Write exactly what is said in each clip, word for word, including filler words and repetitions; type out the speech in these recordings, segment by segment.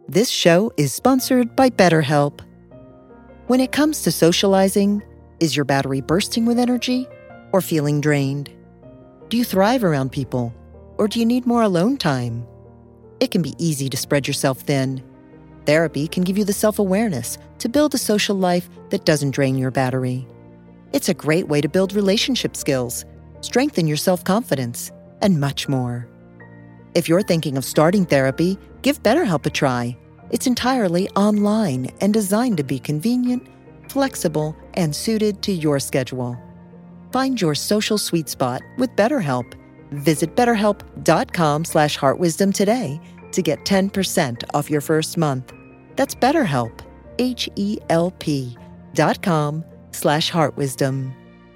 This show is sponsored by BetterHelp. When it comes to socializing, is your battery bursting with energy or feeling drained? Do you thrive around people, or do you need more alone time? It can be easy to spread yourself thin. Therapy can give you the self-awareness to build a social life that doesn't drain your battery. It's a great way to build relationship skills, strengthen your self-confidence, and much more. If you're thinking of starting therapy, give BetterHelp a try. It's entirely online and designed to be convenient, flexible, and suited to your schedule. Find your social sweet spot with BetterHelp. Visit betterhelp.com slash heartwisdom today to get ten percent off your first month. That's BetterHelp, H-E-L-P dot com slash heartwisdom.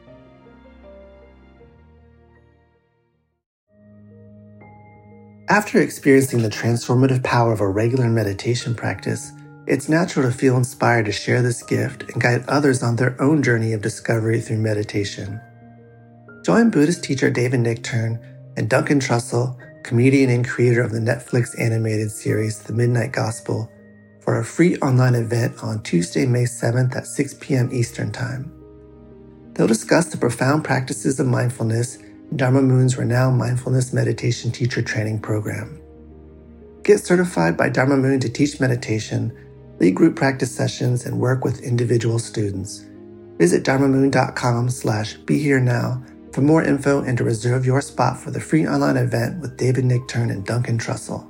After experiencing the transformative power of a regular meditation practice, it's natural to feel inspired to share this gift and guide others on their own journey of discovery through meditation. Join Buddhist teacher David Nichtern and Duncan Trussell, comedian and creator of the Netflix animated series The Midnight Gospel, for a free online event on Tuesday, May seventh at six p.m. Eastern Time. They'll discuss the profound practices of mindfulness in Dharma Moon's renowned mindfulness meditation teacher training program. Get certified by Dharma Moon to teach meditation, lead group practice sessions, and work with individual students. Visit dharmamoon.com slash be here now for more info and to reserve your spot for the free online event with David Nichtern and Duncan Trussell.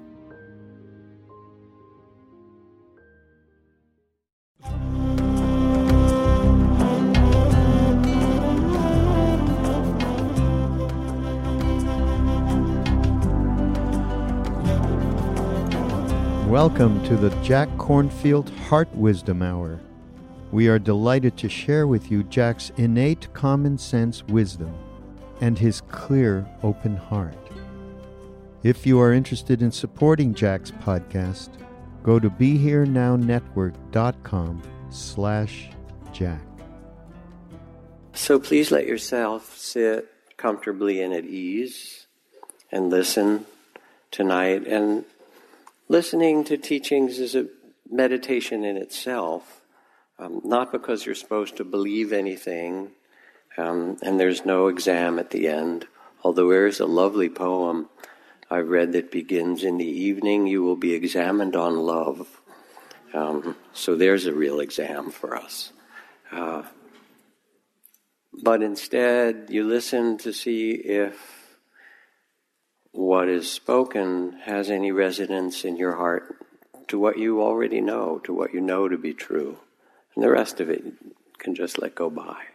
Welcome to the Jack Kornfield Heart Wisdom Hour. We are delighted to share with you Jack's innate common sense wisdom and his clear, open heart. If you are interested in supporting Jack's podcast, go to BeHereNowNetwork.com slash Jack. So please let yourself sit comfortably and at ease and listen tonight. And listening to teachings is a meditation in itself, um, not because you're supposed to believe anything, um, and there's no exam at the end, although there is a lovely poem I've read that begins, "In the evening you will be examined on love." Um, so there's a real exam for us. Uh, but instead, you listen to see if what is spoken has any resonance in your heart to what you already know, to what you know to be true. And the rest of it can just let go by.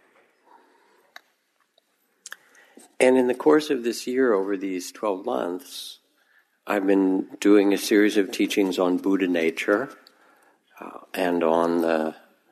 And in the course of this year, over these twelve months, I've been doing a series of teachings on Buddha nature uh, and on the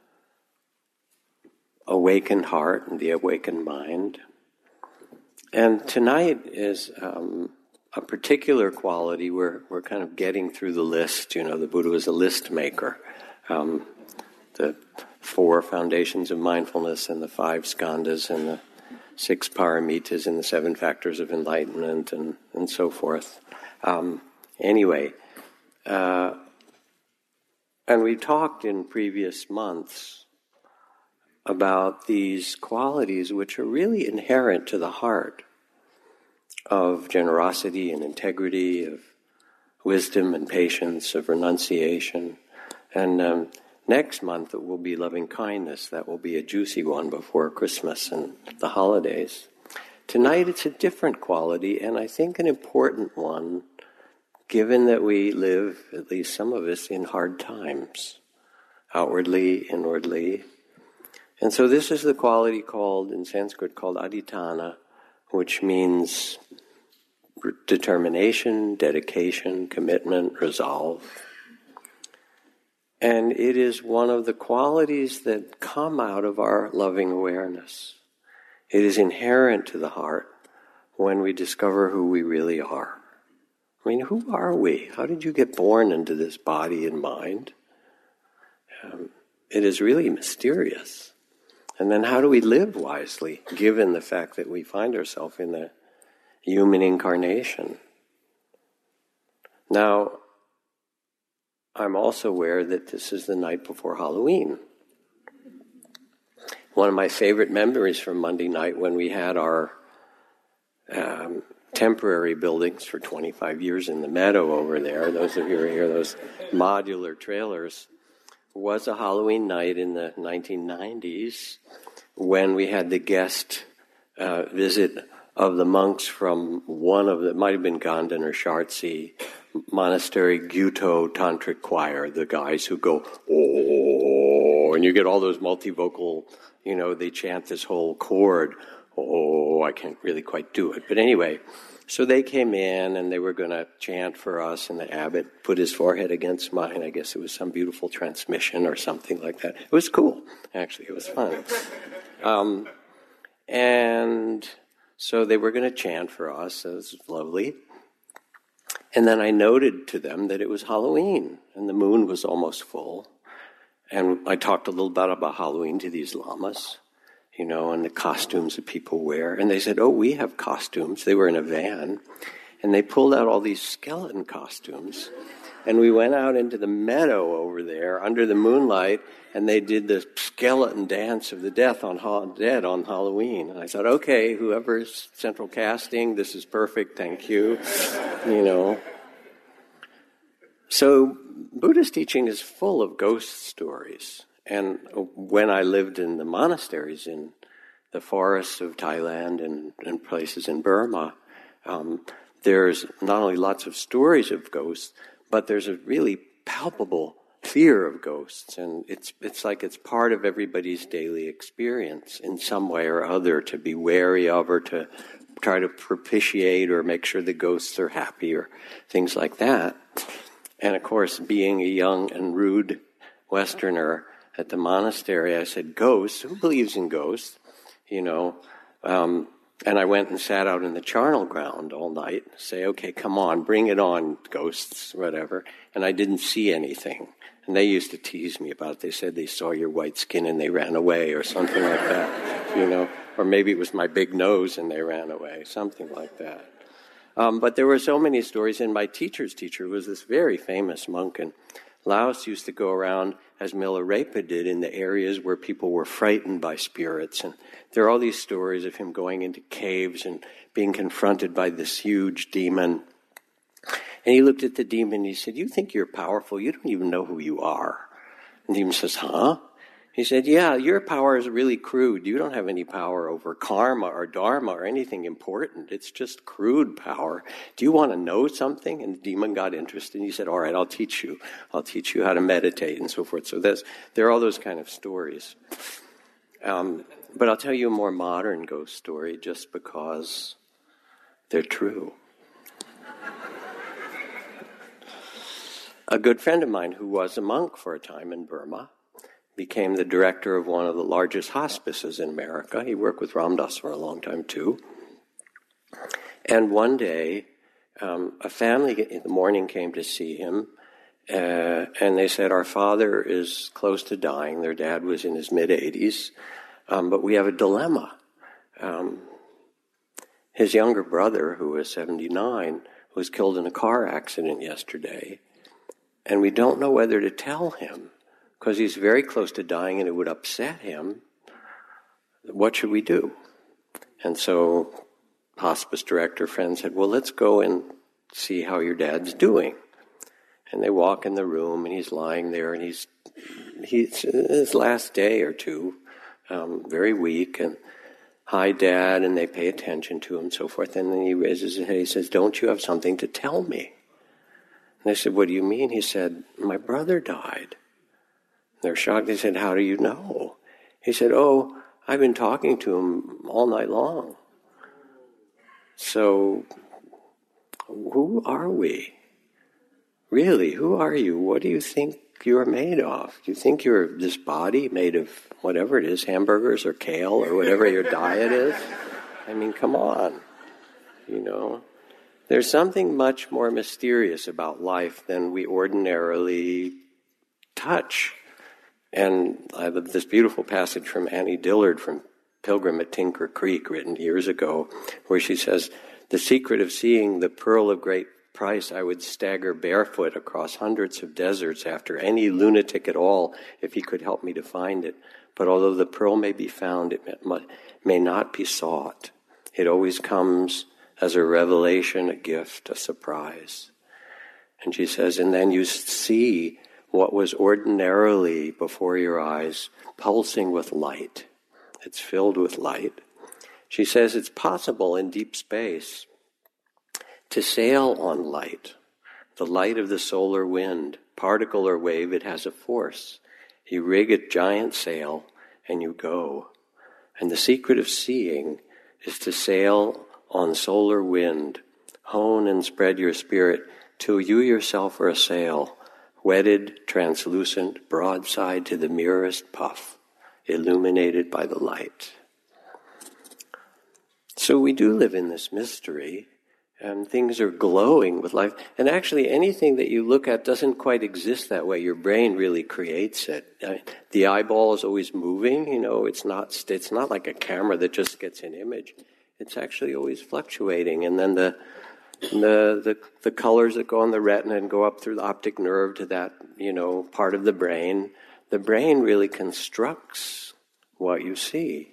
awakened heart and the awakened mind. And tonight is um, a particular quality. We're, we're kind of getting through the list. You know, the Buddha was a list maker. Um, the four foundations of mindfulness and the five skandhas and the six paramitas and the seven factors of enlightenment and, and so forth. Um, anyway, uh, and we talked in previous months about these qualities which are really inherent to the heart of generosity and integrity, of wisdom and patience, of renunciation. And um, next month it will be loving kindness. That will be a juicy one before Christmas and the holidays. Tonight it's a different quality, and I think an important one, given that we live, at least some of us, in hard times, outwardly, inwardly. And so this is the quality called, in Sanskrit, called adhitthana, which means determination, dedication, commitment, resolve. And it is one of the qualities that come out of our loving awareness. It is inherent to the heart when we discover who we really are. I mean, who are we? How did you get born into this body and mind? Um, it is really mysterious. And then how do we live wisely, given the fact that we find ourselves in a human incarnation? Now, I'm also aware that this is the night before Halloween. One of my favorite memories from Monday night when we had our um, temporary buildings for twenty-five years in the meadow over there, those of you who are here, those modular trailers, was a Halloween night in the nineteen nineties when we had the guest uh, visit of the monks from one of the, it might have been Ganden or Shartsi monastery, Gyuto Tantric Choir, the guys who go, oh, and you get all those multivocal, you know, they chant this whole chord. Oh, I can't really quite do it. But anyway, so they came in and they were going to chant for us, and the abbot put his forehead against mine. I guess it was some beautiful transmission or something like that. It was cool, actually. It was fun. Um, and so they were going to chant for us. It was lovely. And then I noted to them that it was Halloween, and the moon was almost full. And I talked a little bit about Halloween to these lamas, you know, and the costumes that people wear. And they said, oh, we have costumes. They were in a van. And they pulled out all these skeleton costumes. And we went out into the meadow over there under the moonlight, and they did the skeleton dance of the death on ha- dead on Halloween. And I thought, okay, whoever's central casting, this is perfect, thank you. You know. So Buddhist teaching is full of ghost stories. And when I lived in the monasteries in the forests of Thailand and, and places in Burma, um, there's not only lots of stories of ghosts, but there's a really palpable fear of ghosts. And it's it's like it's part of everybody's daily experience in some way or other to be wary of or to try to propitiate or make sure the ghosts are happy or things like that. And of course, being a young and rude Westerner at the monastery, I said, ghosts? Who believes in ghosts? You know, um, and I went and sat out in the charnel ground all night, say, okay, come on, bring it on, ghosts, whatever. And I didn't see anything. And they used to tease me about it. They said they saw your white skin and they ran away or something like that, you know. Or maybe it was my big nose and they ran away, something like that. Um, but there were so many stories, and my teacher's teacher was this very famous monk, and Laos used to go around, as Milarepa did, in the areas where people were frightened by spirits. And there are all these stories of him going into caves and being confronted by this huge demon. And he looked at the demon and he said, you think you're powerful? You don't even know who you are. And the demon says, huh? He said, yeah, your power is really crude. You don't have any power over karma or dharma or anything important. It's just crude power. Do you want to know something? And the demon got interested. And he said, all right, I'll teach you. I'll teach you how to meditate and so forth. So there's, there are all those kind of stories. Um, but I'll tell you a more modern ghost story just because they're true. A good friend of mine who was a monk for a time in Burma became the director of one of the largest hospices in America. He worked with Ram Dass for a long time, too. And one day, um, a family in the morning came to see him, uh, and they said, our father is close to dying. Their dad was in his mid-eighties, um, but we have a dilemma. Um, his younger brother, who was seventy-nine, was killed in a car accident yesterday, and we don't know whether to tell him, because he's very close to dying and it would upset him. What should we do? And so hospice director friend said, well, let's go and see how your dad's doing. And they walk in the room and he's lying there and he's, he's his last day or two, um, very weak, and hi, Dad, and they pay attention to him and so forth. And then he raises his head, he says, don't you have something to tell me? And they said, what do you mean? He said, my brother died. They're shocked. They said, how do you know? He said, oh, I've been talking to him all night long. So, who are we? Really, who are you? What do you think you're made of? Do you think you're this body made of whatever it is, hamburgers or kale or whatever your diet is? I mean, come on. You know, there's something much more mysterious about life than we ordinarily touch. And I have this beautiful passage from Annie Dillard from Pilgrim at Tinker Creek, written years ago, where she says, the secret of seeing the pearl of great price, I would stagger barefoot across hundreds of deserts after any lunatic at all if he could help me to find it. But although the pearl may be found, it may not be sought. It always comes as a revelation, a gift, a surprise. And she says, and then you see what was ordinarily before your eyes, pulsing with light. It's filled with light. She says it's possible in deep space to sail on light, the light of the solar wind. Particle or wave, it has a force. You rig a giant sail and you go. And the secret of seeing is to sail on solar wind, hone and spread your spirit till you yourself are a sail, wedded, translucent, broadside to the merest puff, illuminated by the light. So we do live in this mystery, and things are glowing with life. And actually anything that you look at doesn't quite exist that way. Your brain really creates it. The eyeball is always moving, you know, it's not, it's not like a camera that just gets an image. It's actually always fluctuating. And then the the the, the colors that go on the retina and go up through the optic nerve to that, you know, part of the brain, the brain really constructs what you see.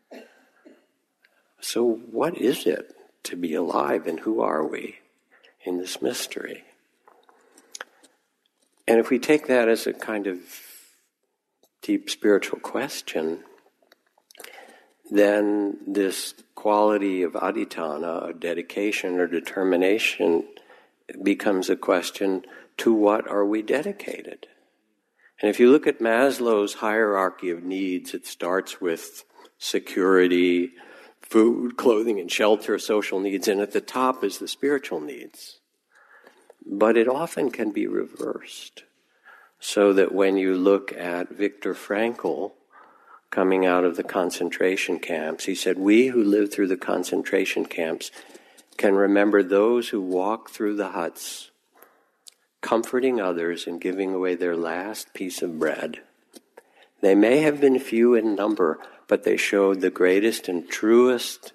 So what is it to be alive, and who are we in this mystery? And if we take that as a kind of deep spiritual question, then this quality of adhitthana, or dedication or determination, becomes a question, to what are we dedicated? And if you look at Maslow's hierarchy of needs, it starts with security, food, clothing, and shelter, social needs, and at the top is the spiritual needs. But it often can be reversed, so that when you look at Viktor Frankl coming out of the concentration camps, he said, we who lived through the concentration camps can remember those who walked through the huts, comforting others and giving away their last piece of bread. They may have been few in number, but they showed the greatest and truest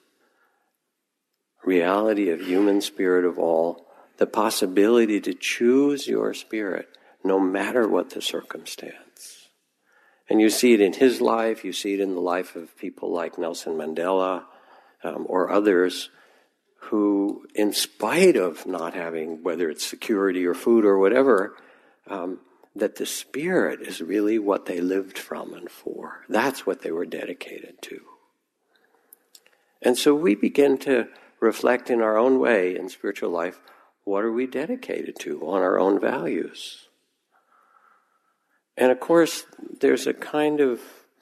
reality of human spirit of all, the possibility to choose your spirit no matter what the circumstance. And you see it in his life, you see it in the life of people like Nelson Mandela um, or others who, in spite of not having, whether it's security or food or whatever, um, that the spirit is really what they lived from and for. That's what they were dedicated to. And so we begin to reflect in our own way in spiritual life, what are we dedicated to on our own values? And of course, there's a kind of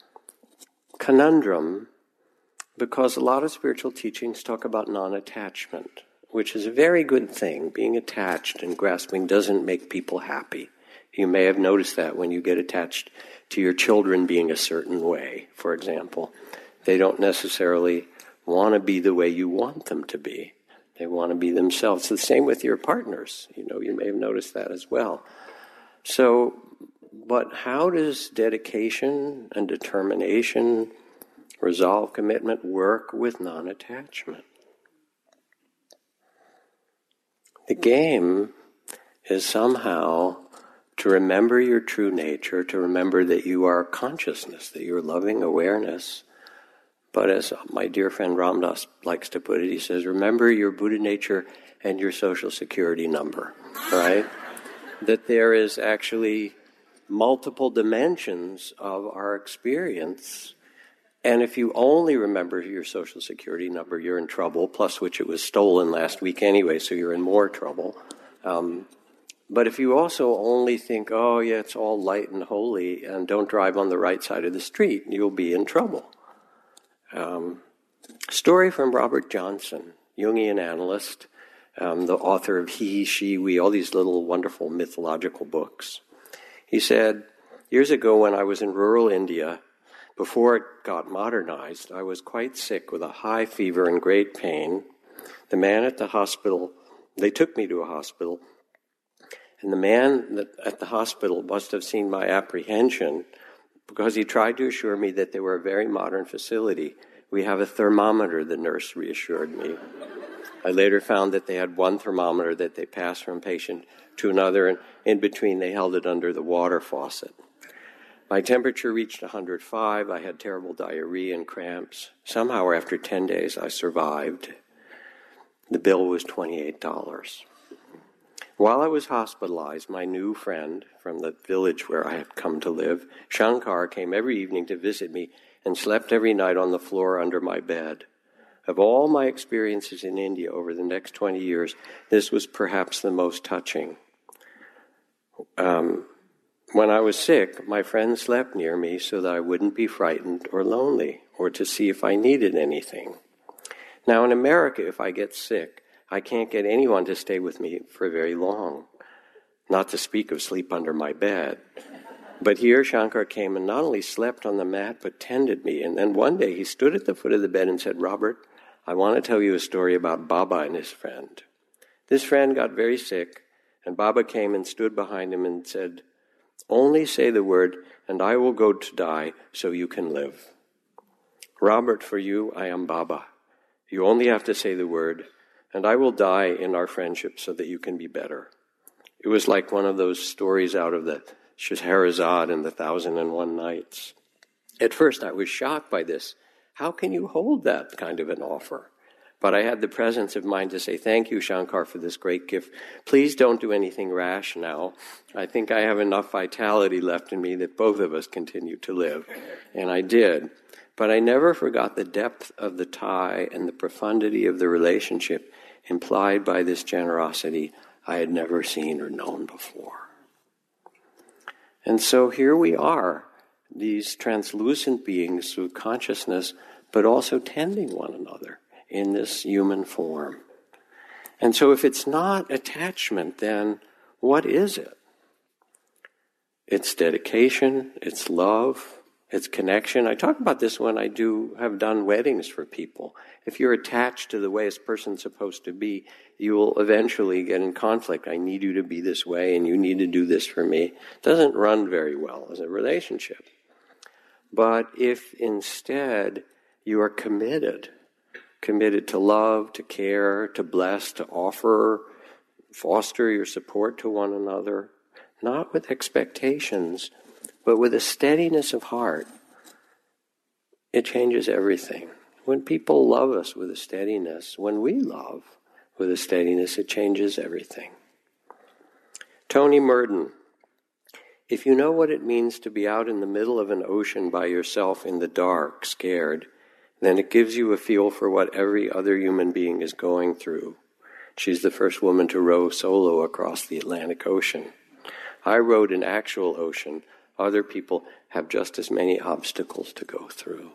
conundrum, because a lot of spiritual teachings talk about non-attachment, which is a very good thing. Being attached and grasping doesn't make people happy. You may have noticed that when you get attached to your children being a certain way, for example. They don't necessarily want to be the way you want them to be. They want to be themselves. The same with your partners. You know, you may have noticed that as well. So, but how does dedication and determination, resolve, commitment work with non-attachment? The game is somehow to remember your true nature, to remember that you are consciousness, that you're loving awareness. But as my dear friend Ram Dass likes to put it, he says, remember your Buddha nature and your social security number, right? That there is actually multiple dimensions of our experience. And if you only remember your social security number, you're in trouble, plus which it was stolen last week anyway, so you're in more trouble. Um, But if you also only think, oh yeah, it's all light and holy, and don't drive on the right side of the street, you'll be in trouble. Um, story from Robert Johnson, Jungian analyst, um, the author of He, She, We, all these little wonderful mythological books. He said, years ago when I was in rural India, before it got modernized, I was quite sick with a high fever and great pain. The man at the hospital, they took me to a hospital, and the man that, at the hospital must have seen my apprehension, because he tried to assure me that they were a very modern facility. We have a thermometer, the nurse reassured me. I later found that they had one thermometer that they passed from patient to another, and in between they held it under the water faucet. My temperature reached one hundred five. I had terrible diarrhea and cramps. Somehow, after ten days, I survived. The bill was twenty-eight dollars. While I was hospitalized, my new friend from the village where I had come to live, Shankar, came every evening to visit me and slept every night on the floor under my bed. Of all my experiences in India over the next twenty years, this was perhaps the most touching. Um, when I was sick, my friend slept near me so that I wouldn't be frightened or lonely, or to see if I needed anything. Now in America, if I get sick, I can't get anyone to stay with me for very long, not to speak of sleep under my bed. But here Shankar came and not only slept on the mat, but tended me. And then one day he stood at the foot of the bed and said, "Robert, I want to tell you a story about Baba and his friend." This friend got very sick, and Baba came and stood behind him and said, "Only say the word, and I will go to die so you can live. Robert, for you, I am Baba. You only have to say the word, and I will die in our friendship so that you can be better." It was like one of those stories out of the Scheherazade and the Thousand and One Nights. At first I was shocked by this. How can you hold that kind of an offer? But I had the presence of mind to say, "Thank you, Shankar, for this great gift. Please don't do anything rash now. I think I have enough vitality left in me that both of us continue to live." And I did. But I never forgot the depth of the tie and the profundity of the relationship implied by this generosity I had never seen or known before. And so here we are, these translucent beings with consciousness, but also tending one another in this human form. And so if it's not attachment, then what is it? It's dedication, it's love, it's connection. I talk about this when I do have done weddings for people. If you're attached to the way a person's supposed to be, you will eventually get in conflict. I need you to be this way, and you need to do this for me. It doesn't run very well as a relationship. But if instead you are committed, committed to love, to care, to bless, to offer, foster your support to one another, not with expectations, but with a steadiness of heart, it changes everything. When people love us with a steadiness, when we love with a steadiness, it changes everything. Tony Murden, if you know what it means to be out in the middle of an ocean by yourself in the dark, scared, then it gives you a feel for what every other human being is going through. She's the first woman to row solo across the Atlantic Ocean. I rowed an actual ocean. Other people have just as many obstacles to go through.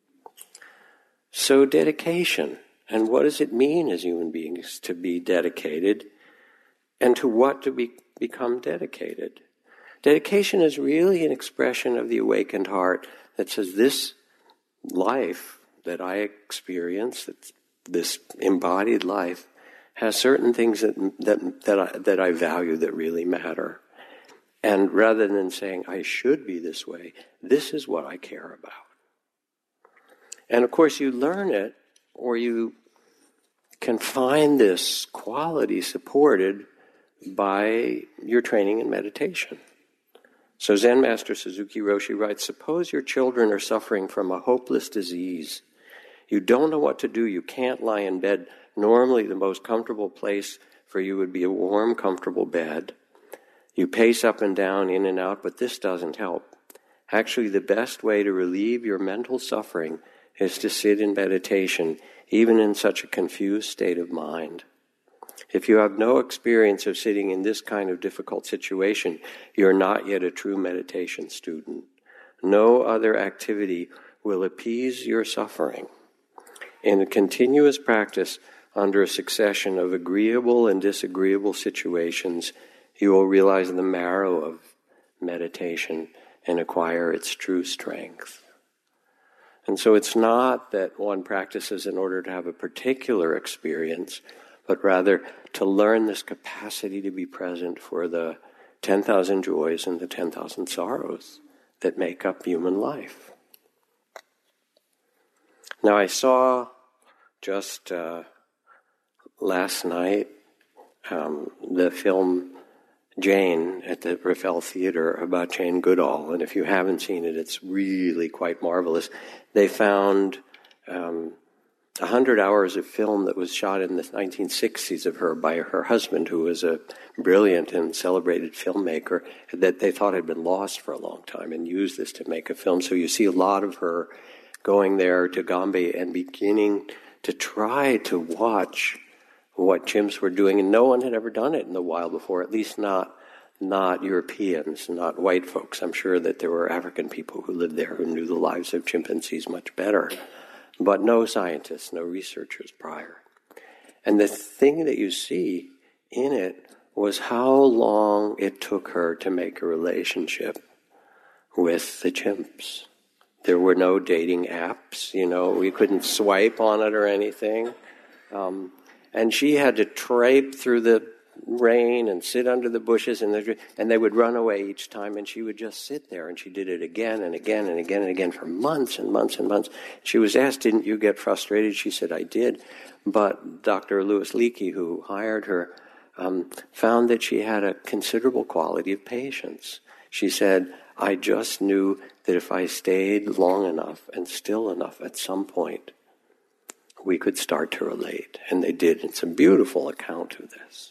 So dedication, and what does it mean as human beings to be dedicated, and to what to be, become dedicated? Dedication is really an expression of the awakened heart that says this life that I experience, that this embodied life, has certain things that that that I, that I value that really matter. And rather than saying, I should be this way, this is what I care about. And of course you learn it, or you can find this quality supported by your training in meditation. So Zen Master Suzuki Roshi writes, suppose your children are suffering from a hopeless disease. You don't know what to do. You can't lie in bed. Normally the most comfortable place for you would be a warm, comfortable bed. You pace up and down, in and out, but this doesn't help. Actually, the best way to relieve your mental suffering is to sit in meditation, even in such a confused state of mind. If you have no experience of sitting in this kind of difficult situation, you're not yet a true meditation student. No other activity will appease your suffering. In a continuous practice under a succession of agreeable and disagreeable situations, you will realize the marrow of meditation and acquire its true strength. And so it's not that one practices in order to have a particular experience, but rather to learn this capacity to be present for the ten thousand joys and the ten thousand sorrows that make up human life. Now I saw just uh, last night um, the film Jane at the Raffel Theater about Jane Goodall, and if you haven't seen it, it's really quite marvelous. They found um, one hundred hours of film that was shot in the nineteen sixties of her by her husband, who was a brilliant and celebrated filmmaker, that they thought had been lost for a long time, and used this to make a film. So you see a lot of her going there to Gombe and beginning to try to watch what chimps were doing, and no one had ever done it in the wild before, at least not not Europeans, not white folks. I'm sure that there were African people who lived there who knew the lives of chimpanzees much better, but no scientists, no researchers prior. And the thing that you see in it was how long it took her to make a relationship with the chimps. There were no dating apps, you know, we couldn't swipe on it or anything. Um, and she had to trape through the rain and sit under the bushes, and, the, and they would run away each time, and she would just sit there, and she did it again and again and again and again for months and months and months. She was asked, didn't you get frustrated? She said, I did. But Doctor Louis Leakey, who hired her, um, found that she had a considerable quality of patience. She said, I just knew that if I stayed long enough and still enough at some point, we could start to relate. And they did. It's a beautiful account of this.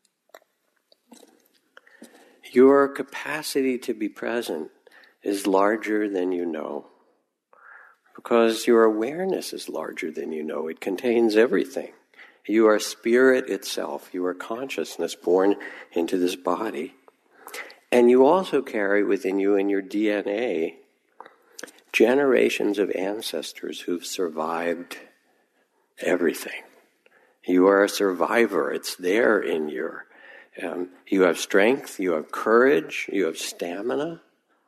Your capacity to be present is larger than you know, because your awareness is larger than you know. It contains everything. You are spirit itself. You are consciousness born into this body. And you also carry within you in your D N A generations of ancestors who've survived everything. You are a survivor. It's there in your Um, you have strength, you have courage, you have stamina.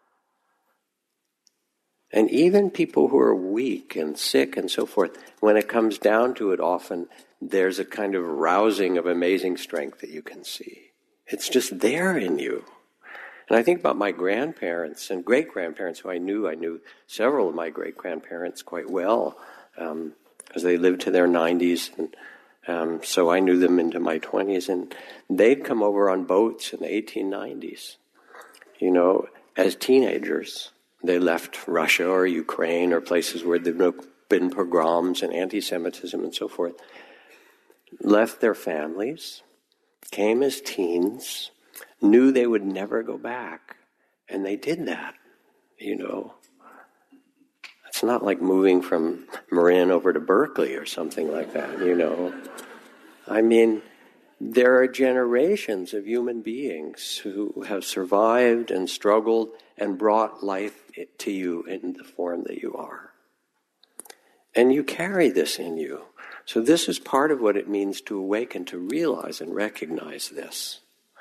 And even people who are weak and sick and so forth, when it comes down to it, often there's a kind of rousing of amazing strength that you can see. It's just there in you. And I think about my grandparents and great-grandparents who I knew. I knew several of my great-grandparents quite well, um, because they lived to their nineties, and Um, so I knew them into my twenties, and they'd come over on boats in the eighteen nineties. You know, as teenagers, they left Russia or Ukraine or places where there'd been pogroms and anti-Semitism and so forth, left their families, came as teens, knew they would never go back, and they did that, you know. It's not like moving from Marin over to Berkeley or something like that, you know. I mean, there are generations of human beings who have survived and struggled and brought life to you in the form that you are. And you carry this in you. So this is part of what it means to awaken, to realize and recognize this.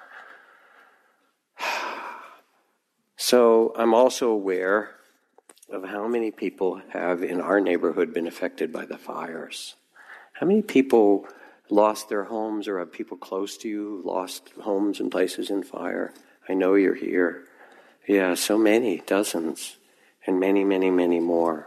So I'm also aware of how many people have in our neighborhood been affected by the fires. How many people lost their homes, or have people close to you lost homes and places in fire? I know you're here. Yeah, so many, dozens, and many, many, many more.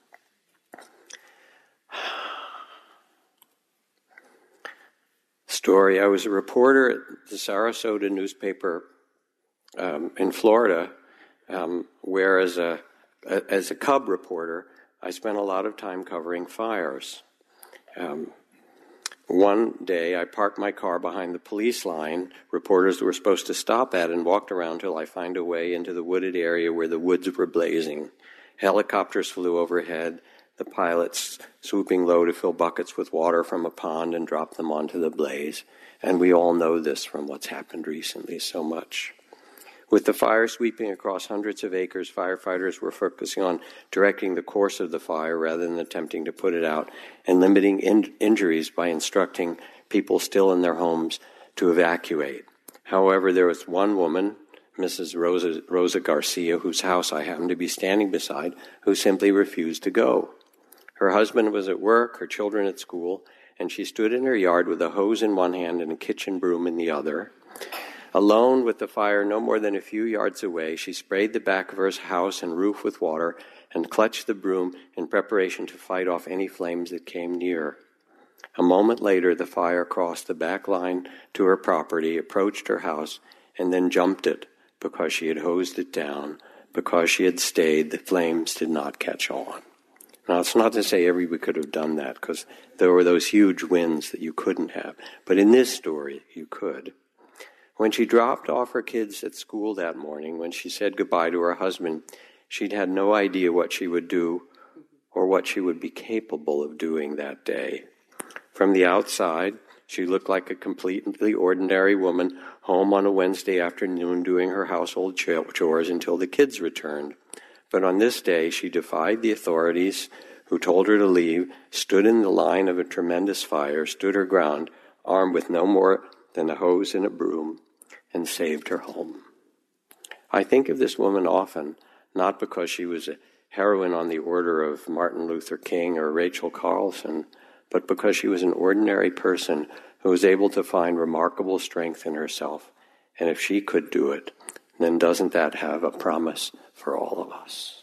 Story, I was a reporter at the Sarasota newspaper um, in Florida, um, where as a As a cub reporter, I spent a lot of time covering fires. Um, one day, I parked my car behind the police line reporters were supposed to stop at, and walked around till I find a way into the wooded area where the woods were blazing. Helicopters flew overhead, the pilots swooping low to fill buckets with water from a pond and drop them onto the blaze. And we all know this from what's happened recently so much. With the fire sweeping across hundreds of acres, firefighters were focusing on directing the course of the fire rather than attempting to put it out, and limiting in- injuries by instructing people still in their homes to evacuate. However, there was one woman, Missus Rosa, Rosa Garcia, whose house I happened to be standing beside, who simply refused to go. Her husband was at work, her children at school, and she stood in her yard with a hose in one hand and a kitchen broom in the other. Alone with the fire no more than a few yards away, she sprayed the back of her house and roof with water and clutched the broom in preparation to fight off any flames that came near. A moment later, the fire crossed the back line to her property, approached her house, and then jumped it because she had hosed it down. Because she had stayed, the flames did not catch on. Now, it's not to say everybody could have done that, because there were those huge winds that you couldn't have. But in this story, you could. When she dropped off her kids at school that morning, when she said goodbye to her husband, she'd had no idea what she would do or what she would be capable of doing that day. From the outside, she looked like a completely ordinary woman home on a Wednesday afternoon doing her household chores until the kids returned. But on this day, she defied the authorities who told her to leave, stood in the line of a tremendous fire, stood her ground, armed with no more than a hose and a broom, and saved her home. I think of this woman often, not because she was a heroine on the order of Martin Luther King or Rachel Carlson, but because she was an ordinary person who was able to find remarkable strength in herself. And if she could do it, then doesn't that have a promise for all of us?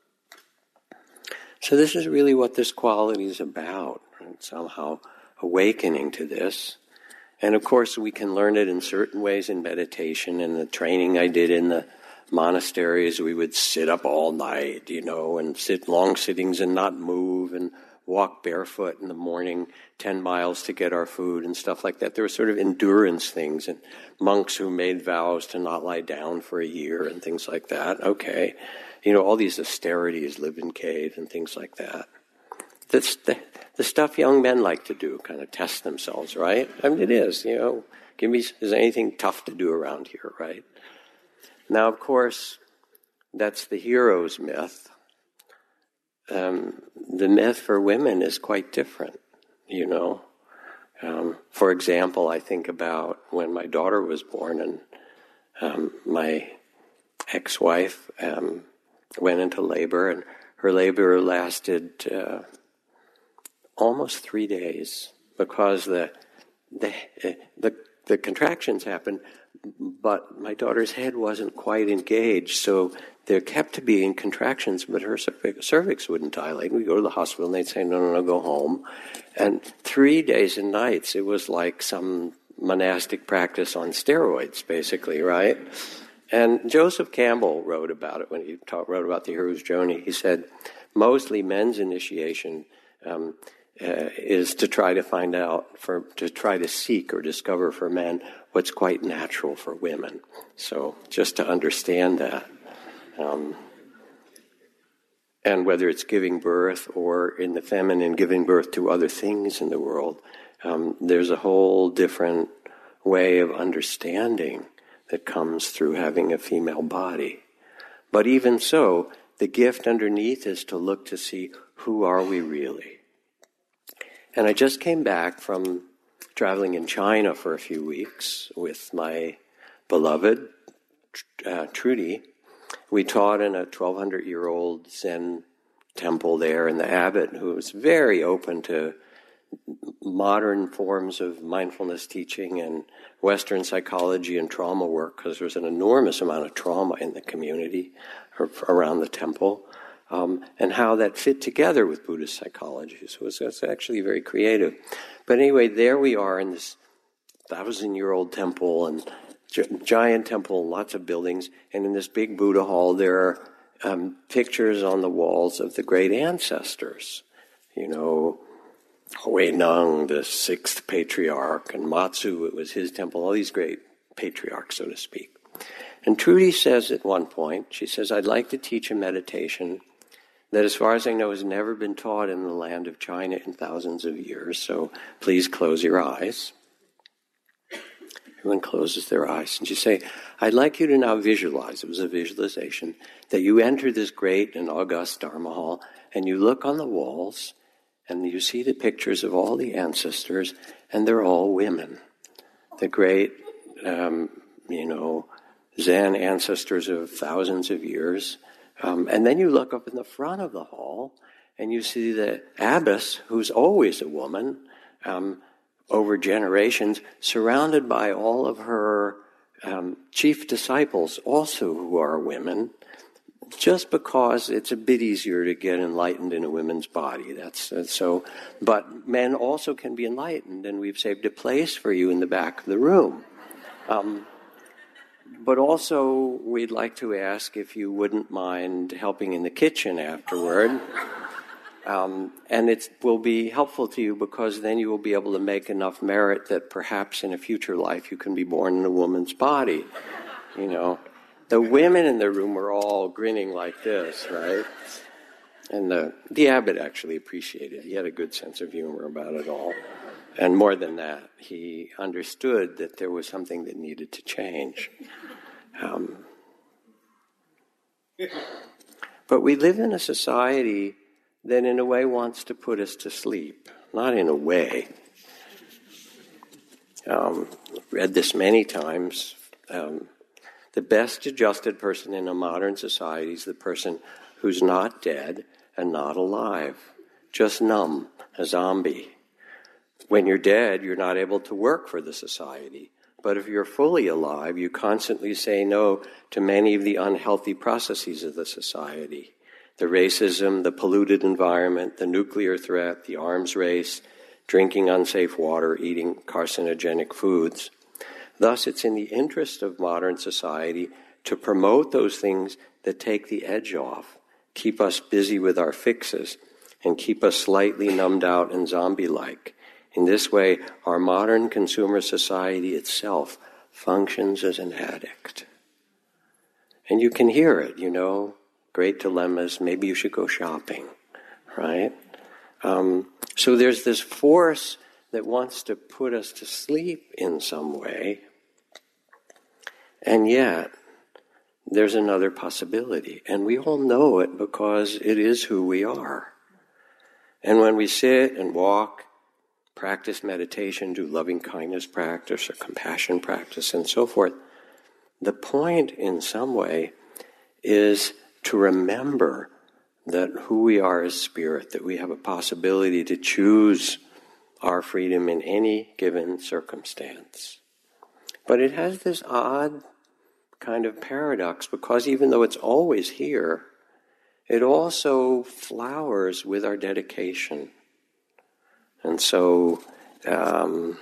So this is really what this quality is about, and somehow awakening to this. And of course, we can learn it in certain ways in meditation. In the training I did in the monasteries, we would sit up all night, you know, and sit long sittings and not move, and walk barefoot in the morning ten miles to get our food and stuff like that. There were sort of endurance things, and monks who made vows to not lie down for a year and things like that. Okay. You know, all these austerities, live in caves and things like that. That's the, the stuff young men like to do, kind of test themselves, right? I mean, it is, you know, give me, is there anything tough to do around here, right? Now, of course, that's the hero's myth. Um, the myth for women is quite different, you know. Um, for example, I think about when my daughter was born, and um, my ex-wife um, went into labor, and her labor lasted uh, almost three days because the the the, the contractions happened, but my daughter's head wasn't quite engaged, so there kept being contractions, but her cervix wouldn't dilate. We'd go to the hospital, and they'd say, no, no, no, go home. And three days and nights, it was like some monastic practice on steroids, basically, right? And Joseph Campbell wrote about it when he talk, wrote about the hero's journey. He said, mostly men's initiation um, uh, is to try to find out, for to try to seek or discover for men what's quite natural for women. So just to understand that. Um, and whether it's giving birth or in the feminine giving birth to other things in the world, um, there's a whole different way of understanding that comes through having a female body. But even so, the gift underneath is to look to see, who are we really? And I just came back from traveling in China for a few weeks with my beloved uh, Trudy. We taught in a twelve hundred year old Zen temple there, and the abbot, who was very open to modern forms of mindfulness teaching and Western psychology and trauma work, because there's an enormous amount of trauma in the community around the temple, um, and how that fit together with Buddhist psychology. So it's, it's actually very creative. But anyway, there we are in this thousand-year-old temple, and giant temple, lots of buildings, and in this big Buddha hall there are um, pictures on the walls of the great ancestors. You know, Hui Neng, the sixth patriarch, and Matsu, it was his temple, all these great patriarchs, so to speak. And Trudy says at one point, she says, I'd like to teach a meditation that, as far as I know, has never been taught in the land of China in thousands of years, so please close your eyes. Everyone closes their eyes. And you say, I'd like you to now visualize, it was a visualization, that you enter this great and august Dharma hall, and you look on the walls, and you see the pictures of all the ancestors, and they're all women. The great, um, you know, Zen ancestors of thousands of years. Um, and then you look up in the front of the hall, and you see the abbess, who's always a woman, um, over generations, surrounded by all of her um, chief disciples, also who are women. just because it's a bit easier to get enlightened in a woman's body. That's uh, so. But men also can be enlightened, and we've saved a place for you in the back of the room. Um, but also, we'd like to ask if you wouldn't mind helping in the kitchen afterward. Um, and it will be helpful to you because then you will be able to make enough merit that perhaps in a future life you can be born in a woman's body. You know, the women in the room were all grinning like this, right? And the, the abbot actually appreciated it. He had a good sense of humor about it all. And more than that, he understood that there was something that needed to change. Um, but we live in a society that in a way wants to put us to sleep. Not in a way. Um, read this many times. Um, the best adjusted person in a modern society is the person who's not dead and not alive. Just numb, a zombie. When you're dead, you're not able to work for the society. But if you're fully alive, you constantly say no to many of the unhealthy processes of the society. The racism, the polluted environment, the nuclear threat, the arms race, drinking unsafe water, eating carcinogenic foods. Thus, it's in the interest of modern society to promote those things that take the edge off, keep us busy with our fixes, and keep us slightly numbed out and zombie-like. In this way, our modern consumer society itself functions as an addict. And you can hear it, you know. Great dilemmas, maybe you should go shopping, right? Um, so there's this force that wants to put us to sleep in some way, and yet there's another possibility. And we all know it because it is who we are. And when we sit and walk, practice meditation, do loving kindness practice or compassion practice and so forth, the point in some way is to remember that who we are is spirit, that we have a possibility to choose our freedom in any given circumstance. But it has this odd kind of paradox because even though it's always here, it also flowers with our dedication. And so, um,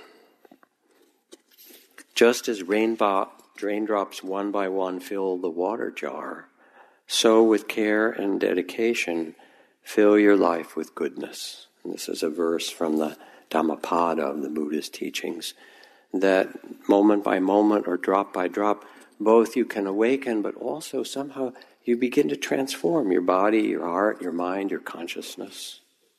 just as rainbo- raindrops one by one fill the water jar, so with care and dedication, fill your life with goodness. And this is a verse from the Dhammapada of the Buddha's teachings, that moment by moment or drop by drop, both you can awaken, but also somehow you begin to transform your body, your heart, your mind, your consciousness.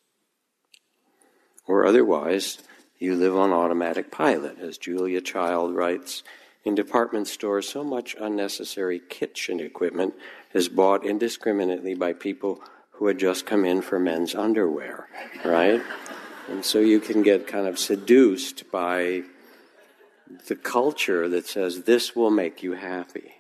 Or otherwise, you live on automatic pilot. As Julia Child writes, in department stores, so much unnecessary kitchen equipment is bought indiscriminately by people who had just come in for men's underwear, right? And so you can get kind of seduced by the culture that says this will make you happy.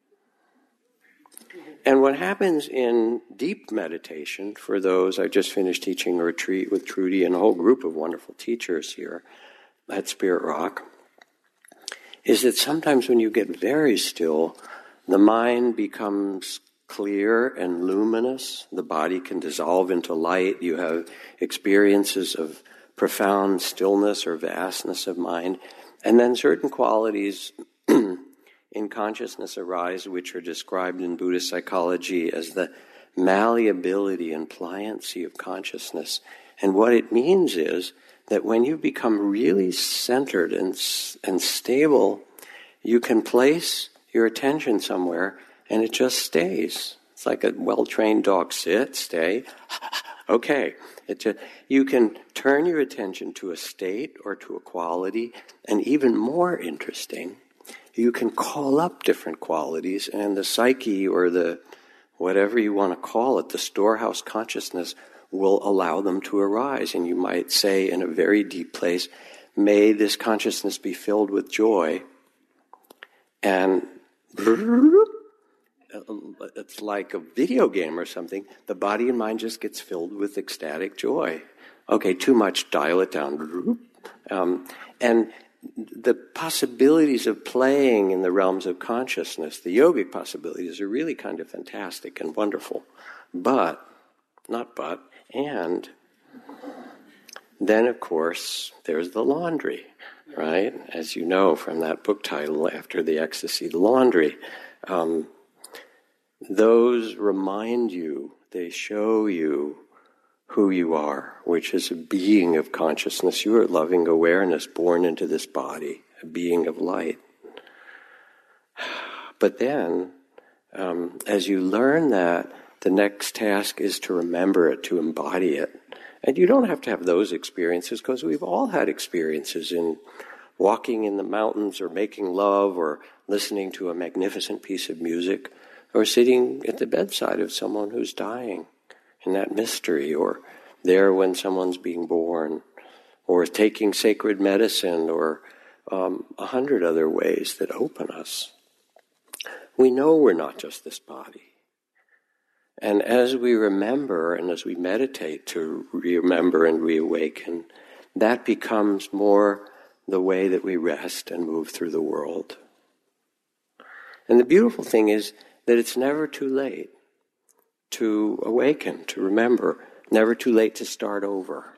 And what happens in deep meditation, for those, I just finished teaching a retreat with Trudy and a whole group of wonderful teachers here at Spirit Rock, is that sometimes when you get very still, the mind becomes clear and luminous. The body can dissolve into light. You have experiences of profound stillness or vastness of mind. And then certain qualities in consciousness arise, which are described in Buddhist psychology as the malleability and pliancy of consciousness. And what it means is that when you become really centered and, and stable, you can place your attention somewhere and it just stays. It's like a well-trained dog. Sit, stay, okay. It just, you can turn your attention to a state or to a quality, and even more interesting, you can call up different qualities, and the psyche or the whatever you want to call it, the storehouse consciousness, will allow them to arise. And you might say in a very deep place, may this consciousness be filled with joy. And it's like a video game or something. The body and mind just gets filled with ecstatic joy. Okay, too much, dial it down. Um, and the possibilities of playing in the realms of consciousness, the yogic possibilities, are really kind of fantastic and wonderful. But, not but, and then, of course, there's the laundry, right? As you know from that book title, After the Ecstasy, the laundry. Um, those remind you, they show you who you are, which is a being of consciousness. You are loving awareness born into this body, a being of light. But then, um, as you learn that, the next task is to remember it, to embody it. And you don't have to have those experiences, because we've all had experiences in walking in the mountains or making love or listening to a magnificent piece of music or sitting at the bedside of someone who's dying in that mystery, or there when someone's being born, or taking sacred medicine, or um, a hundred other ways that open us. We know we're not just this body. And as we remember and as we meditate to remember and reawaken, that becomes more the way that we rest and move through the world. And the beautiful thing is that it's never too late to awaken, to remember, never too late to start over.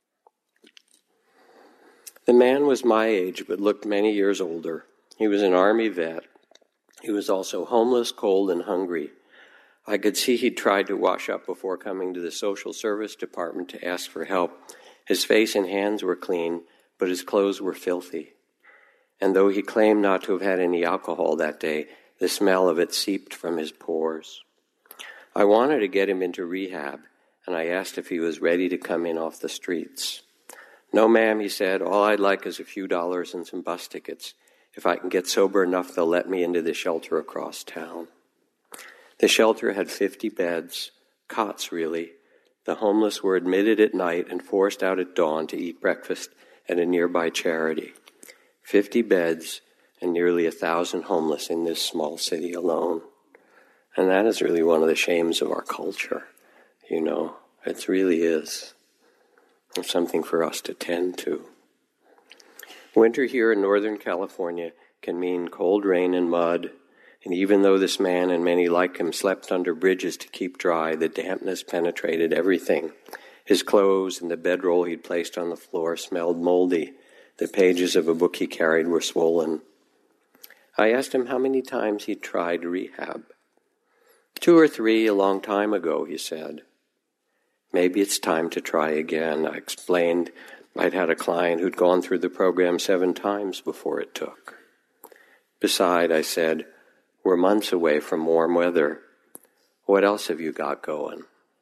The man was my age, but looked many years older. He was an army vet. He was also homeless, cold, and hungry. I could see he'd tried to wash up before coming to the social service department to ask for help. His face and hands were clean, but his clothes were filthy. And though he claimed not to have had any alcohol that day, the smell of it seeped from his pores. I wanted to get him into rehab, and I asked if he was ready to come in off the streets. "No, ma'am," he said. "All I'd like is a few dollars and some bus tickets. If I can get sober enough, they'll let me into the shelter across town." The shelter had fifty beds, cots really. The homeless were admitted at night and forced out at dawn to eat breakfast at a nearby charity. Fifty beds and nearly a thousand homeless in this small city alone. And that is really one of the shames of our culture, you know. It really is. It's something for us to tend to. Winter here in Northern California can mean cold rain and mud, and even though this man and many like him slept under bridges to keep dry, the dampness penetrated everything. His clothes and the bedroll he'd placed on the floor smelled moldy. The pages of a book he carried were swollen. I asked him how many times he'd tried rehab. Two or three a long time ago, he said. Maybe it's time to try again. I explained I'd had a client who'd gone through the program seven times before it took. Beside, I said, we're months away from warm weather. What else have you got going?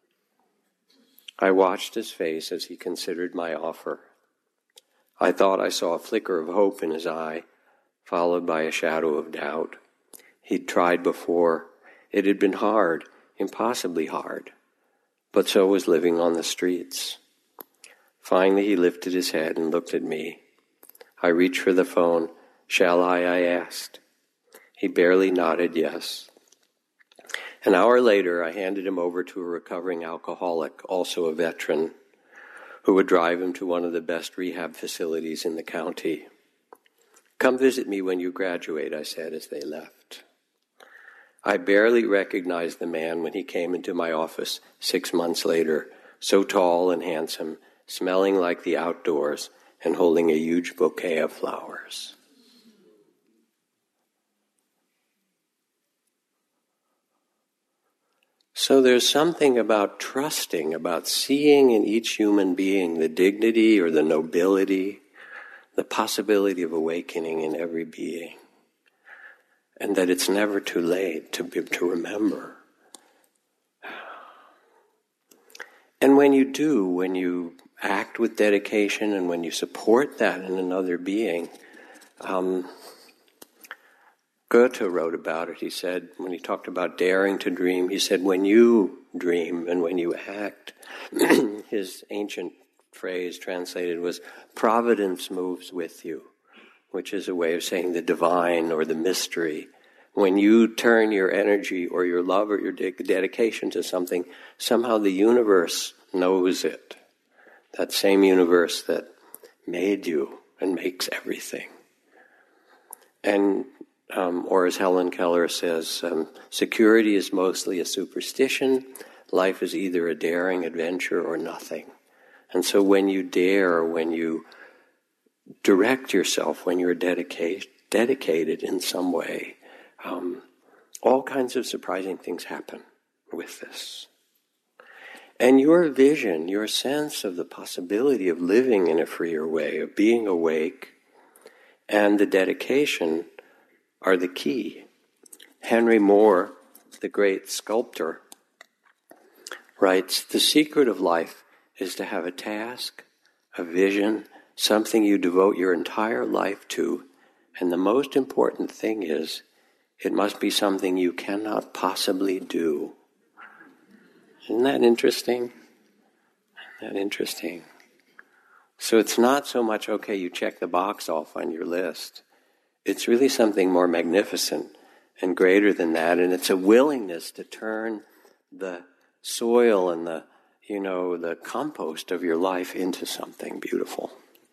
I watched his face as he considered my offer. I thought I saw a flicker of hope in his eye, followed by a shadow of doubt. He'd tried before. It had been hard, impossibly hard. But so was living on the streets. Finally, he lifted his head and looked at me. I reached for the phone. "Shall I?" I asked. He barely nodded yes. An hour later, I handed him over to a recovering alcoholic, also a veteran, who would drive him to one of the best rehab facilities in the county. "Come visit me when you graduate," I said as they left. I barely recognized the man when he came into my office six months later, so tall and handsome, smelling like the outdoors, and holding a huge bouquet of flowers. So there's something about trusting, about seeing in each human being the dignity or the nobility, the possibility of awakening in every being. And that it's never too late to be, to remember. And when you do, when you act with dedication and when you support that in another being, um, Goethe wrote about it. He said, when he talked about daring to dream, he said, when you dream and when you act, his ancient phrase translated was, providence moves with you, which is a way of saying the divine or the mystery. When you turn your energy or your love or your de- dedication to something, somehow the universe knows it. That same universe that made you and makes everything. And, um, or as Helen Keller says, um, security is mostly a superstition. Life is either a daring adventure or nothing. And so when you dare, when you direct yourself, when you're dedicated, dedicated in some way, um, all kinds of surprising things happen with this. And your vision, your sense of the possibility of living in a freer way, of being awake, and the dedication are the key. Henry Moore, the great sculptor, writes, "The secret of life is to have a task, a vision, something you devote your entire life to, and the most important thing is, it must be something you cannot possibly do." Isn't that interesting? Isn't that interesting? So it's not so much, okay, you check the box off on your list. It's really something more magnificent and greater than that, and it's a willingness to turn the soil and the, you know, the compost of your life into something beautiful.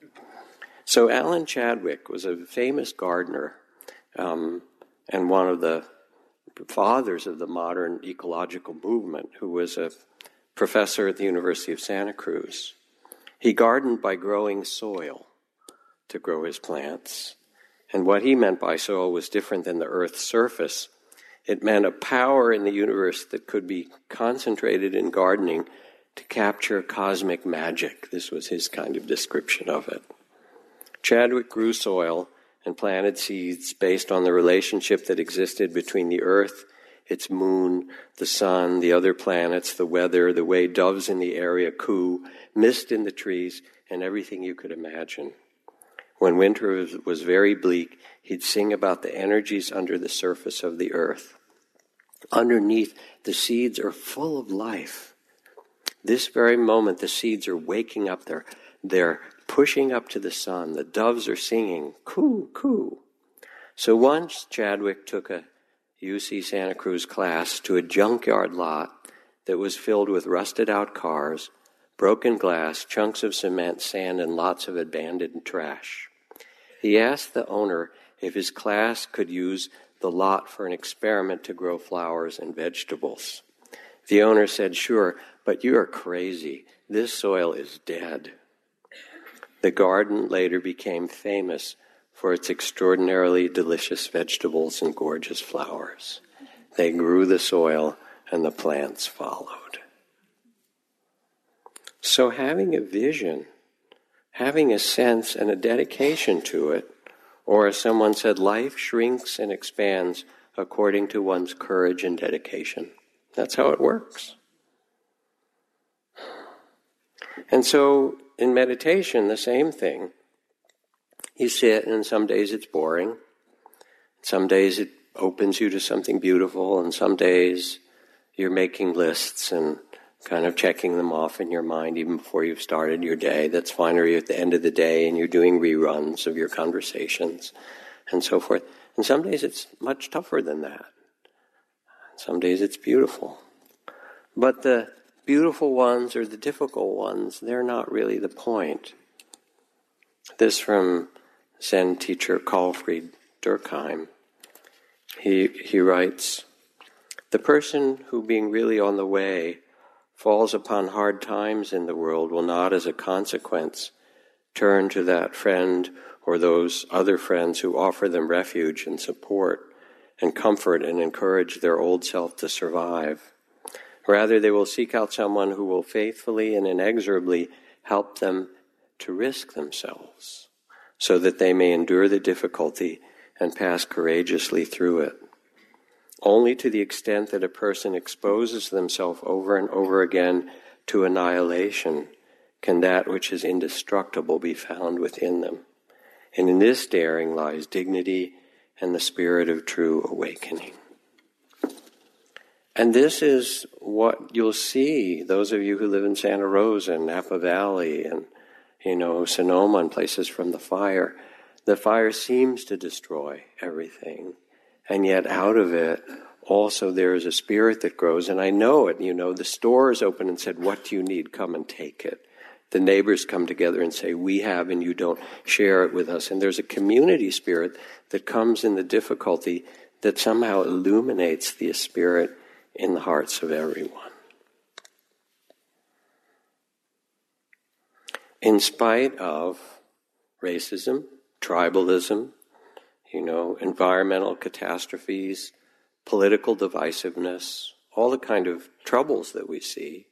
So Alan Chadwick was a famous gardener um, and one of the fathers of the modern ecological movement, who was a professor at the University of Santa Cruz. He gardened by growing soil to grow his plants. And what he meant by soil was different than the Earth's surface. It meant a power in the universe that could be concentrated in gardening to capture cosmic magic. This was his kind of description of it. Chadwick grew soil and planted seeds based on the relationship that existed between the earth, its moon, the sun, the other planets, the weather, the way doves in the area coo, mist in the trees, and everything you could imagine. When winter was, was very bleak, he'd sing about the energies under the surface of the earth. Underneath, the seeds are full of life. This very moment, the seeds are waking up. They're, they're pushing up to the sun. The doves are singing, coo, coo. So once Chadwick took a U C Santa Cruz class to a junkyard lot that was filled with rusted out cars, broken glass, chunks of cement, sand, and lots of abandoned trash. He asked the owner if his class could use the lot for an experiment to grow flowers and vegetables. The owner said, "Sure, but you are crazy. This soil is dead." The garden later became famous for its extraordinarily delicious vegetables and gorgeous flowers. They grew the soil and the plants followed. So having a vision, having a sense and a dedication to it, or as someone said, life shrinks and expands according to one's courage and dedication. That's how it works. And so in meditation, the same thing. You sit, and some days it's boring. Some days it opens you to something beautiful, and some days you're making lists and kind of checking them off in your mind even before you've started your day. That's fine. Or you're at the end of the day and you're doing reruns of your conversations and so forth. And some days it's much tougher than that. Some days it's beautiful. But the beautiful ones or the difficult ones, they're not really the point. This from Zen teacher Karlfried Durkheim. He, he writes, "The person who, being really on the way, falls upon hard times in the world will not, as a consequence, turn to that friend or those other friends who offer them refuge and support and comfort and encourage their old self to survive. Rather, they will seek out someone who will faithfully and inexorably help them to risk themselves so that they may endure the difficulty and pass courageously through it. Only to the extent that a person exposes themselves over and over again to annihilation can that which is indestructible be found within them. And in this daring lies dignity and the spirit of true awakening." And this is what you'll see, those of you who live in Santa Rosa and Napa Valley and, you know, Sonoma and places from the fire. The fire seems to destroy everything. And yet out of it, also there is a spirit that grows. And I know it, you know, the store is open and said, "What do you need? Come and take it." The neighbors come together and say, we have and you don't, share it with us. And there's a community spirit that comes in the difficulty that somehow illuminates the spirit in the hearts of everyone. In spite of racism, tribalism, you know, environmental catastrophes, political divisiveness, all the kind of troubles that we see,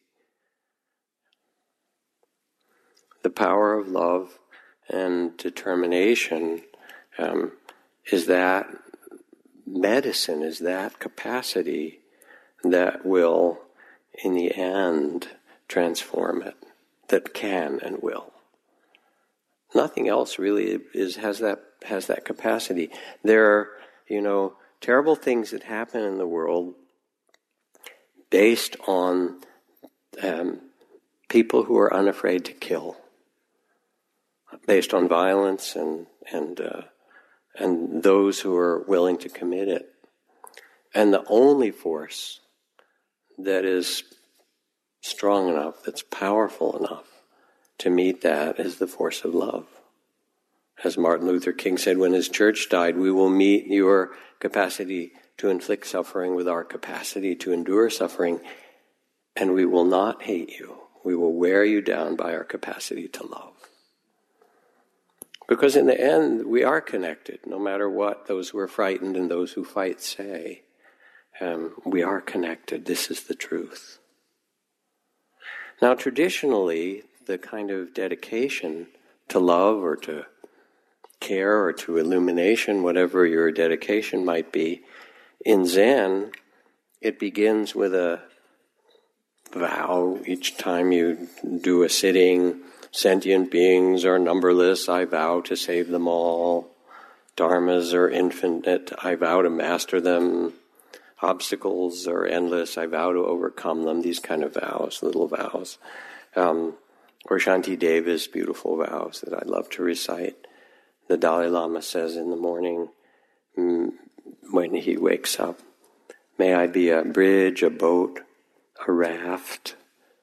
the power of love and determination um, is that medicine, is that capacity that will, in the end, transform it, that can and will. Nothing else really is has that has that capacity. There are, you know, terrible things that happen in the world based on um, people who are unafraid to kill, based on violence and and uh, and those who are willing to commit it. And the only force that is strong enough, that's powerful enough to meet that is the force of love. As Martin Luther King said when his church died, we will meet your capacity to inflict suffering with our capacity to endure suffering, and we will not hate you. We will wear you down by our capacity to love. Because in the end, we are connected, no matter what those who are frightened and those who fight say. Um, we are connected. This is the truth. Now, traditionally, the kind of dedication to love or to care or to illumination, whatever your dedication might be, in Zen, it begins with a vow each time you do a sitting. Sentient beings are numberless, I vow to save them all. Dharmas are infinite, I vow to master them. Obstacles are endless, I vow to overcome them. These kind of vows, little vows. Um, or Shantideva's beautiful vows that I love to recite. The Dalai Lama says in the morning mm, when he wakes up, may I be a bridge, a boat, a raft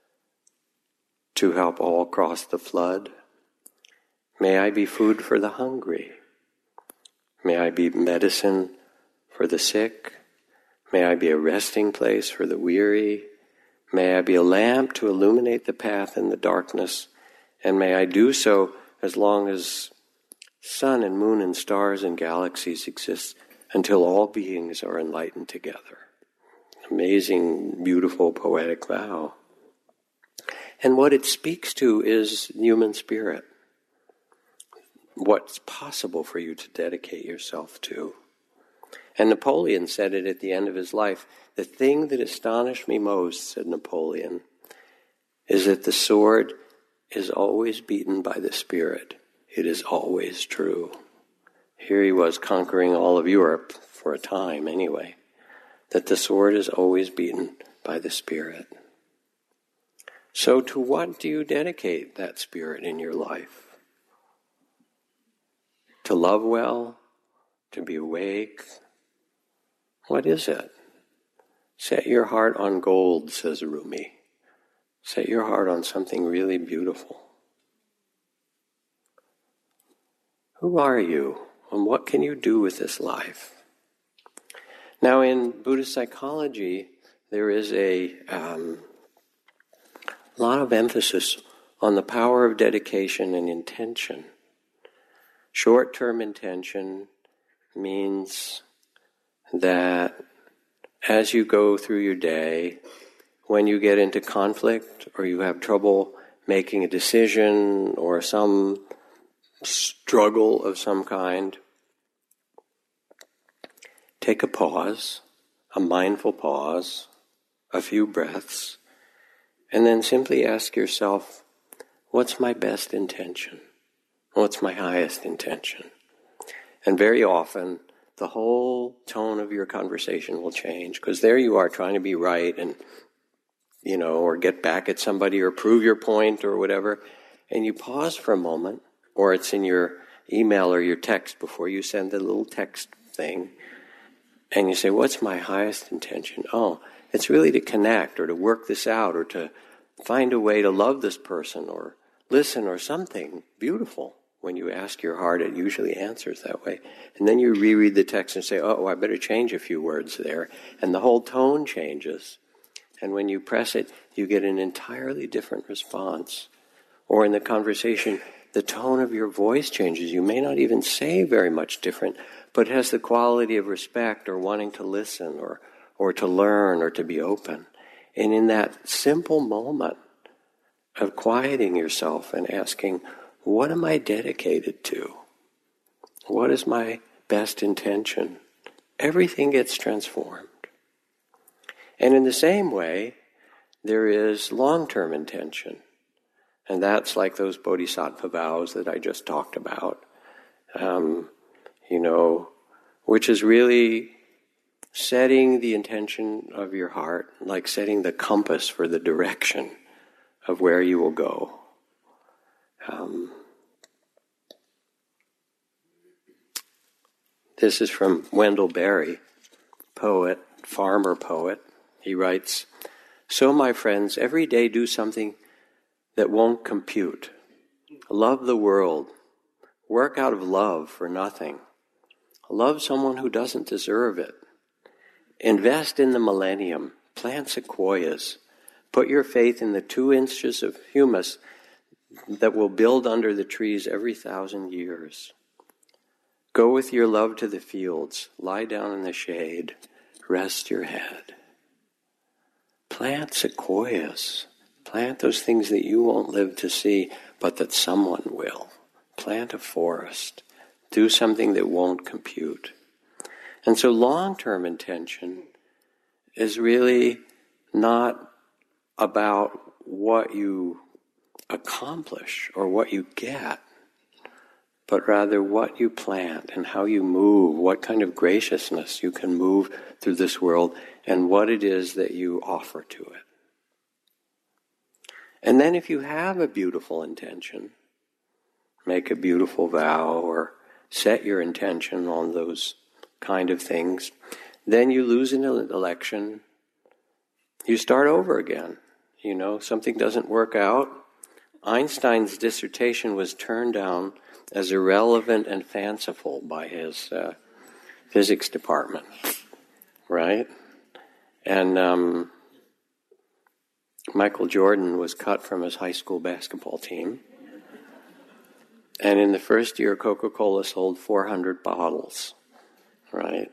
to help all cross the flood. May I be food for the hungry. May I be medicine for the sick. May I be a resting place for the weary. May I be a lamp to illuminate the path in the darkness. And may I do so as long as sun and moon and stars and galaxies exist, until all beings are enlightened together. Amazing, beautiful, poetic vow. And what it speaks to is human spirit. What's possible for you to dedicate yourself to. And Napoleon said it at the end of his life. The thing that astonished me most, said Napoleon, is that the sword is always beaten by the spirit. It is always true. Here he was conquering all of Europe, for a time anyway, that the sword is always beaten by the spirit. So to what do you dedicate that spirit in your life? To love well? To be awake? What is it? Set your heart on gold, says Rumi. Set your heart on something really beautiful. Who are you, and what can you do with this life? Now, in Buddhist psychology, there is a um, lot of emphasis on the power of dedication and intention. Short-term intention means that as you go through your day, when you get into conflict or you have trouble making a decision or some struggle of some kind, take a pause, a mindful pause, a few breaths, and then simply ask yourself, what's my best intention? What's my highest intention? And very often, the whole tone of your conversation will change, because there you are trying to be right and, you know, or get back at somebody or prove your point or whatever, and you pause for a moment, or it's in your email or your text before you send the little text thing, and you say, what's my highest intention? Oh, it's really to connect or to work this out or to find a way to love this person or listen or something beautiful. When you ask your heart, it usually answers that way. And then you reread the text and say, oh, I better change a few words there. And the whole tone changes. And when you press it, you get an entirely different response. Or in the conversation, the tone of your voice changes. You may not even say very much different, but it has the quality of respect or wanting to listen or, or to learn or to be open. And in that simple moment of quieting yourself and asking, what am I dedicated to? What is my best intention? Everything gets transformed. And in the same way, there is long-term intention. And that's like those bodhisattva vows that I just talked about, um, you know, which is really setting the intention of your heart, like setting the compass for the direction of where you will go. Um, this is from Wendell Berry, poet, farmer poet. He writes, "So, my friends, every day do something that won't compute. Love the world. Work out of love for nothing. Love someone who doesn't deserve it. Invest in the millennium. Plant sequoias. Put your faith in the two inches of humus that will build under the trees every thousand years. Go with your love to the fields. Lie down in the shade. Rest your head. Plant sequoias. Plant those things that you won't live to see, but that someone will. Plant a forest. Do something that won't compute." And so long-term intention is really not about what you accomplish or what you get, but rather what you plant and how you move, what kind of graciousness you can move through this world, and what it is that you offer to it. And then if you have a beautiful intention, make a beautiful vow or set your intention on those kind of things, then you lose an election, you start over again. You know, something doesn't work out. Einstein's dissertation was turned down as irrelevant and fanciful by his uh, physics department, right? And um, Michael Jordan was cut from his high school basketball team. And in the first year, Coca-Cola sold four hundred bottles, right?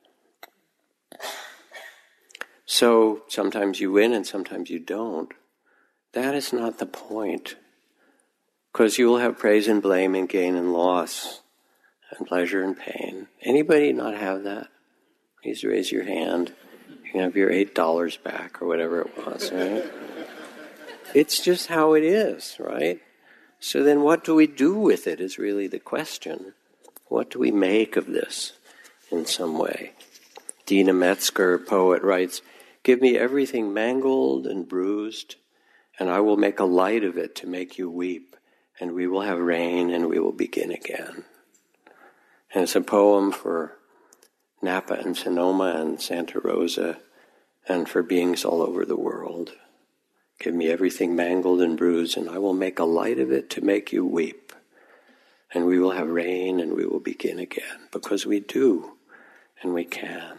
So sometimes you win and sometimes you don't. That is not the point. Because you will have praise and blame and gain and loss and pleasure and pain. Anybody not have that? Please raise your hand. You can have your eight dollars back or whatever it was, right? It's just how it is, right? So then what do we do with it is really the question. What do we make of this in some way? Dina Metzger, poet, writes, "Give me everything mangled and bruised, and I will make a light of it to make you weep, and we will have rain and we will begin again." And it's a poem for Napa and Sonoma and Santa Rosa and for beings all over the world. Give me everything mangled and bruised, and I will make a light of it to make you weep. And we will have rain and we will begin again, because we do and we can.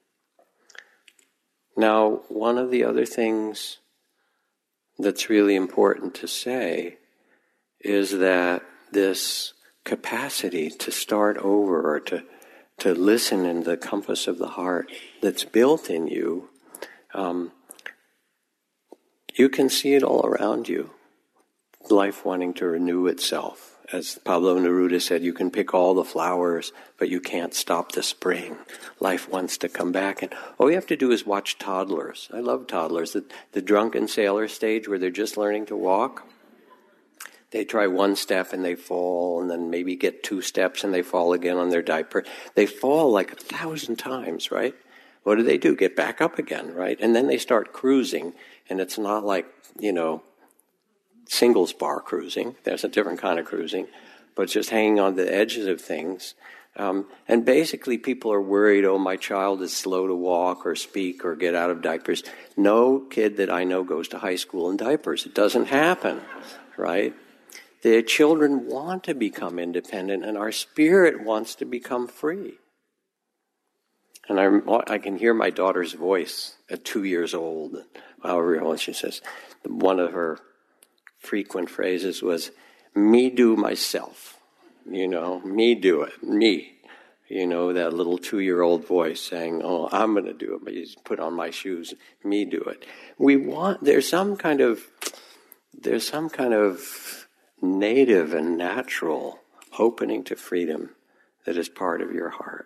Now, one of the other things that's really important to say is that this capacity to start over or to, to listen in the compass of the heart that's built in you, um, you can see it all around you. Life wanting to renew itself. As Pablo Neruda said, you can pick all the flowers, but you can't stop the spring. Life wants to come back. And all you have to do is watch toddlers. I love toddlers. The, the drunken sailor stage where they're just learning to walk. They try one step and they fall, and then maybe get two steps and they fall again on their diaper. They fall like a thousand times, right? What do they do? Get back up again, right? And then they start cruising, and it's not like, you know, singles bar cruising. There's a different kind of cruising, but just hanging on the edges of things. Um, and basically people are worried, oh, my child is slow to walk or speak or get out of diapers. No kid that I know goes to high school in diapers. It doesn't happen, right? The children want to become independent, and our spirit wants to become free. And I, I can hear my daughter's voice at two years old, however old she says. One of her frequent phrases was, me do myself. You know, me do it, me. You know, that little two-year-old voice saying, oh, I'm going to do it, but you put on my shoes, me do it. We want, there's some kind of, there's some kind of native and natural opening to freedom that is part of your heart.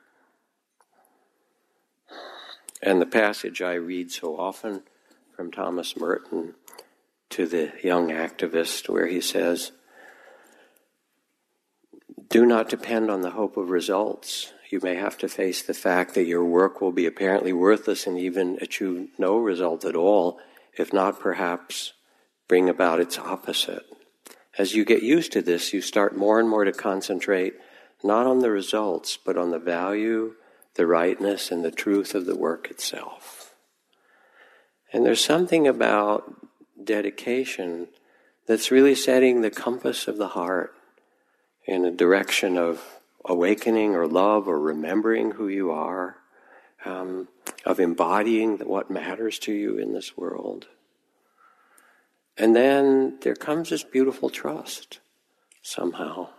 And the passage I read so often from Thomas Merton to the young activist, where he says, do not depend on the hope of results. You may have to face the fact that your work will be apparently worthless and even achieve no result at all, if not perhaps bring about its opposite. As you get used to this, you start more and more to concentrate not on the results, but on the value, the rightness, and the truth of the work itself. And there's something about dedication that's really setting the compass of the heart in a direction of awakening or love or remembering who you are, um, of embodying what matters to you in this world. And then there comes this beautiful trust, somehow.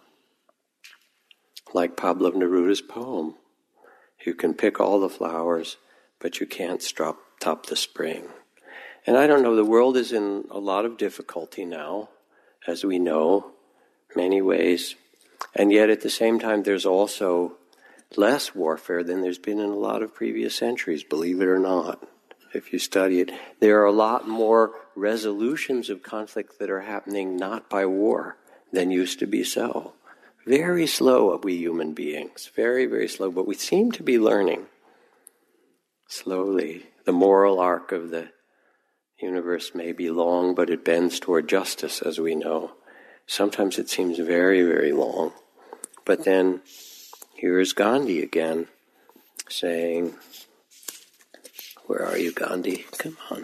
Like Pablo Neruda's poem, you can pick all the flowers, but you can't stop, top the spring. And I don't know, the world is in a lot of difficulty now, as we know, many ways. And yet at the same time, there's also less warfare than there's been in a lot of previous centuries, believe it or not. If you study it, there are a lot more resolutions of conflict that are happening not by war than used to be so. Very slow are we human beings, very, very slow, but we seem to be learning slowly. The moral arc of the universe may be long, but it bends toward justice, as we know. Sometimes it seems very, very long. But then here's Gandhi again saying, where are you, Gandhi? Come on.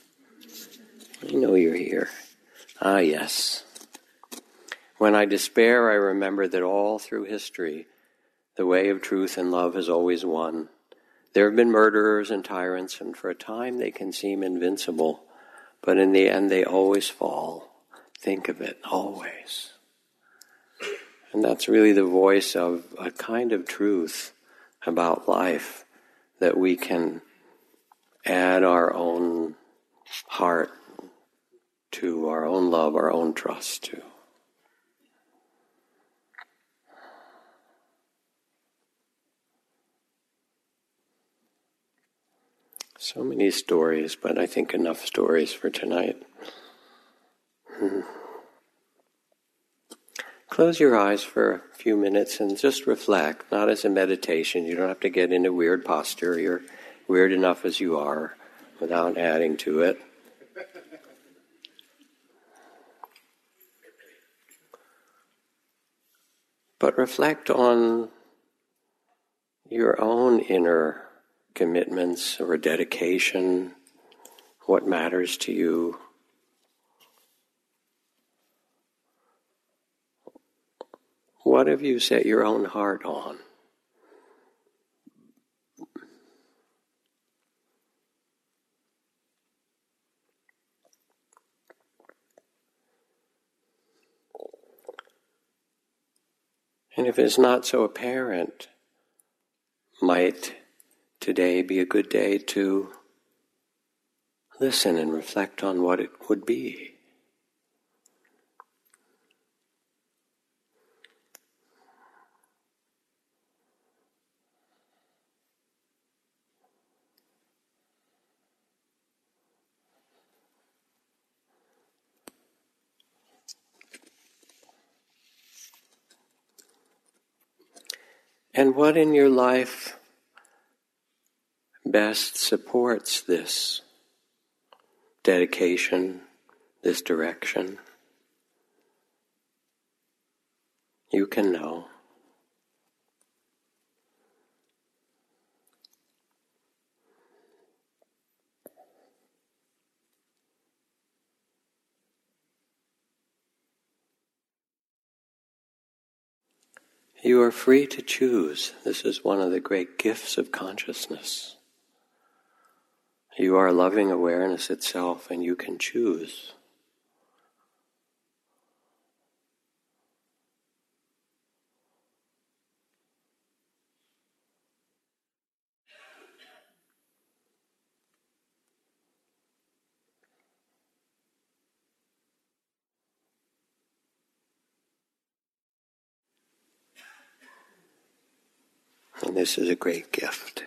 I know you're here. Ah, yes. When I despair, I remember that all through history, the way of truth and love has always won. There have been murderers and tyrants, and for a time they can seem invincible, but in the end they always fall. Think of it, always. And that's really the voice of a kind of truth about life that we can add our own heart to, our own love, our own trust to. So many stories, but I think enough stories for tonight. Hmm. Close your eyes for a few minutes and just reflect, not as a meditation. You don't have to get into weird posture. You're weird enough as you are without adding to it. But reflect on your own inner commitments or dedication, what matters to you. What have you set your own heart on? And if it's not so apparent, might today be a good day to listen and reflect on what it would be. And what in your life best supports this dedication, this direction? You can know. You are free to choose. This is one of the great gifts of consciousness. You are loving awareness itself, and you can choose. And this is a great gift.